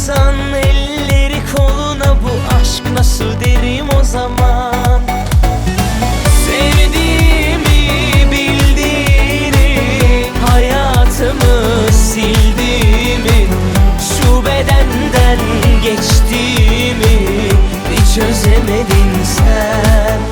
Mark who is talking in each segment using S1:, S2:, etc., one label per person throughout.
S1: Takacaksan elleri koluna, bu aşk nasıl derim o zaman. Sevdiğimi bildiğini, hayatımı sildiğimi, şu bedenden geçtiğimi bir çözemedin sen.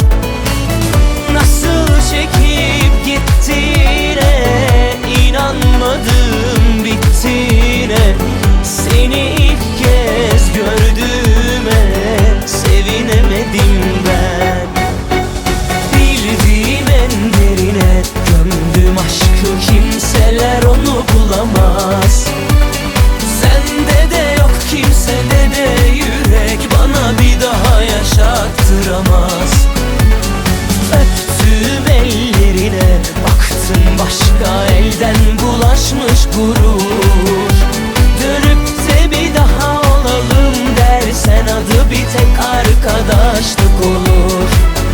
S1: Nasıl çekip gittiğine inanmadım, bittiğine. Seni ilk kez gördüğüme sevinemedim ben. Bildiğim en derine gömdüm aşkı, kimseler onu bulamaz. Sende de yok, kimsede de yürek bana bir daha yaşattıramaz. Öptüm ellerine, baktım başka elden bulaşmış gurur. Dönüp de bir daha olalım dersen adı bir tek arkadaşlık olur.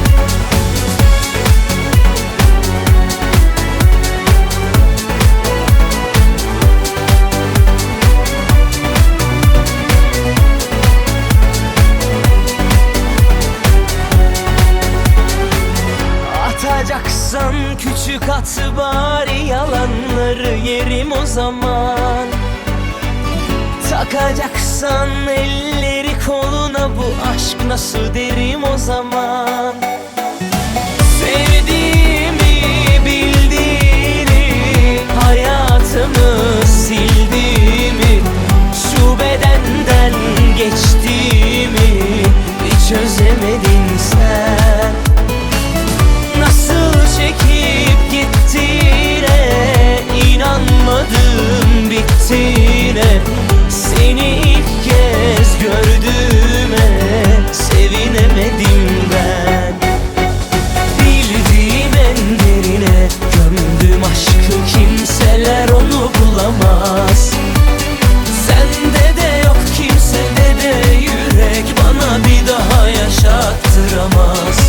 S1: Atacaksan küçük at bari, yalanları yerim o zaman. Takacaksan elleri koluna, bu aşk nasıl derim o zaman. Sevdiğimi bildiğini, hayatımı sildiğimi, şu bedenden geçtiğimi bir çözemedin sen. Nasıl çekip gittiğine inanmadım, bittiğine. Seni ilk kez gördüğüme sevinemedim ben. Bildiğim en derine gömdüm aşkı, kimseler onu bulamaz. Sende de yok, kimsede de yürek bana bir daha yaşattıramaz.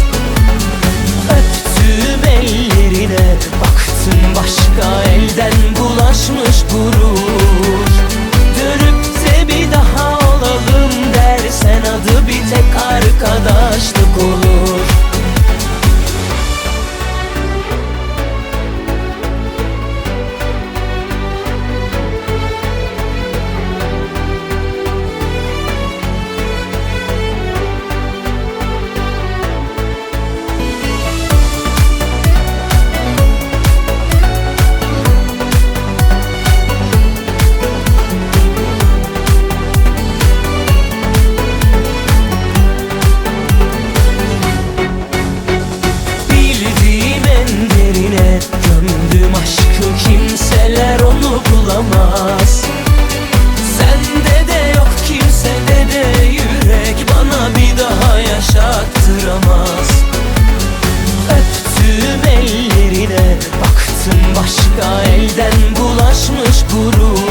S1: Öptüm ellerine, baktım başka elden bulaşmış gurur. Dönüp de bir daha olalım dersen adı bir tek arkadaşlık olur. Gömdüm aşkı, kimseler onu bulamaz. Sende de yok, kimsede de yürek bana bir daha yaşattıramaz. Öptüm ellerine, baktım başka elden bulaşmış gurur.